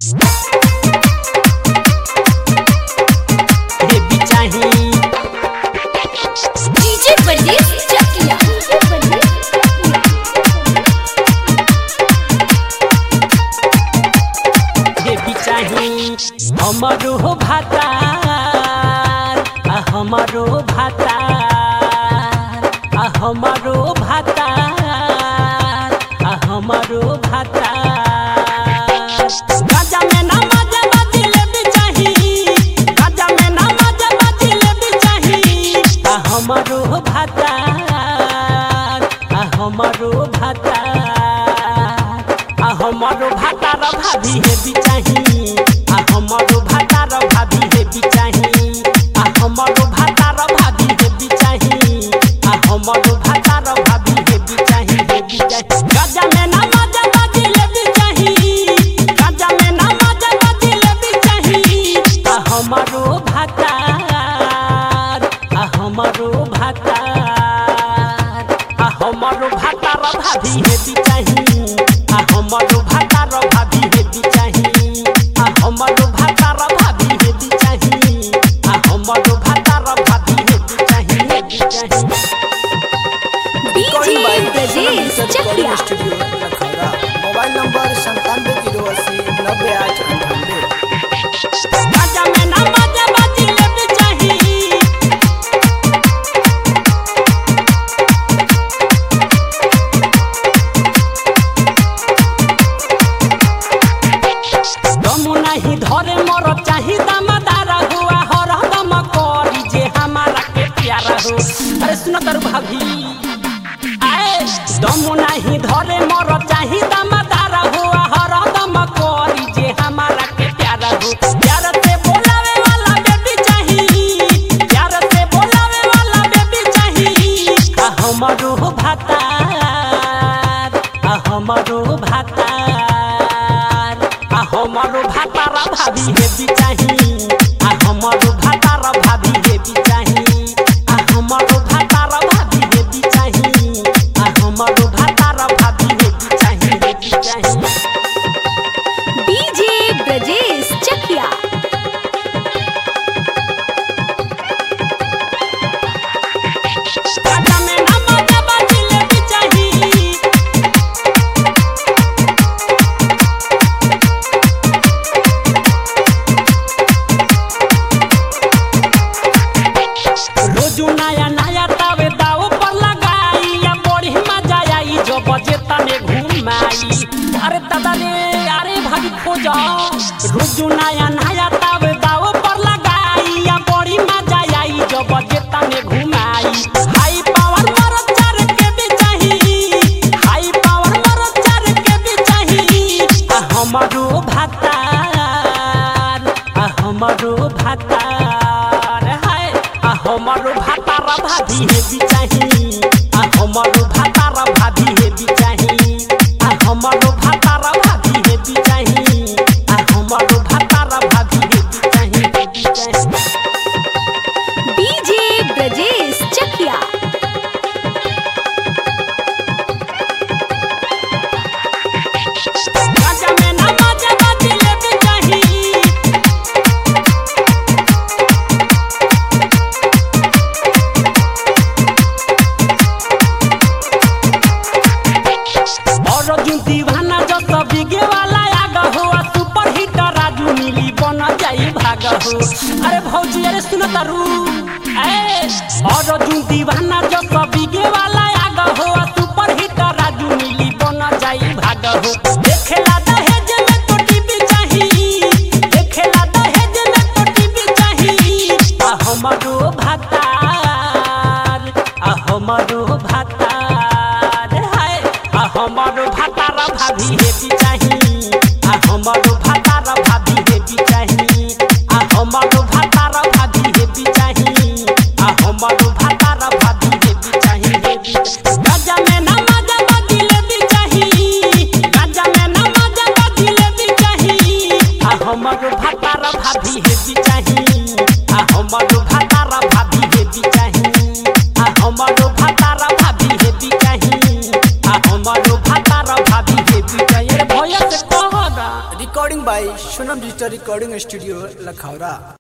Heavy चाही DJ परदेस चकिया heavy चाही हमारो भातार हमारो भातार हमारो भातार हमारो भातार गाजा में ना मजा बाजिले भी चाही गाजा में ना मजा बाजिले भी चाही हमारो भातार हमारो भातार हमारो भातार भाभी हेवी चाही हमारो भातार भाभी हेवी चाही हमारो भातार भाभी हेवी चाही हमारो भातार भाभी हेवी चाही गाजा में ना मजा बाजिले भी चाही गाजा में ना मजा बाजिले भी चाही हमारो भातार हमारो भातार हमारो भातार भाभी हेवी चाही हमारो भातार भाभी हेवी चाही हमारो भातार भाभी हेवी चाही हमारो भातार भाभी हेवी चाही डीजे परदेस चकिया मोबाइल नंबर 9780809898। गाजा में ना मजा बाजिले भी चाही दम नहीं धरे मर चाही दामदार हुआ हरदम करी जे हमारा के प्यारा हो। अरे सुनो तर भाभी आए दम नहीं धरे मर चाही दामदार हुआ हरदम करी जे हमारा के प्यारा हो। प्यार से बोलावे वाला बेबी चाही प्यार से बोलावे वाला बेबी चाही हमारो भातार हमारो भातार हमारो भातार भाभी हेवी चाही हमारो भातार भाभी हेवी चाही हमारो भातार भाभी हेवी चाही हमारो भातार भाभी हेवी चाही डीजे परदेस चकिया गाजा में ना मजा बाजिले भी चाही रोजू नया नया तावे दाव पर लगाई या बड़ी मजा आई जो बजेता में घुमाई। अरे दादा रे अरे भाभी खोजा रोजू नया नया तावे दाव पर लगाई या बड़ी मजा आई जो बजेता में घुमाई। हाई पावर मरद चार के भी चाही हाई पावर मरद चार के भी चाही हमारो भातार हमारो भातार हाय हमारो भातार भाभी हेवी चाही हमारो भातार भाभी हेवी चाही हमारो भातार भाभी हेवी चाही हमारो भातार भाभी हेवी चाही डीजे परदेस चकिया गाजा में ना मजा बाजिले भी चाही और जो दीवाना जो सब बिगे वाला आगा हुआ सुपर हिट राजू मिली बन जाई भागा हो। अरे भौजी अरे सुनो तारू और जो दीवाना जो सब बिगे वाला आगा हुआ सुपर हिट राजू मिली बन जाई भागा हो। देखेला दहेज में तो टीवी चाही देखेला दहेज में तो टीवी चाही हमारो भातार हमारो भातार हाय हमारो भातार भाभी हेवी चाही हमारो भातार भाभी हेवी चाही हमारो भातार भाभी हेवी चाही हमारो भातार भाभी हेवी चाही गाजा में ना मजा बाजिले भी चाही गाजा में ना मजा बाजिले भी चाही हमारो भातार भाभी हेवी चाही हमारो भातार भाभी हेवी चाही हमारो भातार भाभी हेवी चाही हमारो भातार भाभी हेवी चाही। भैया से कह recording by Sonam digital recording studio Lakhaura.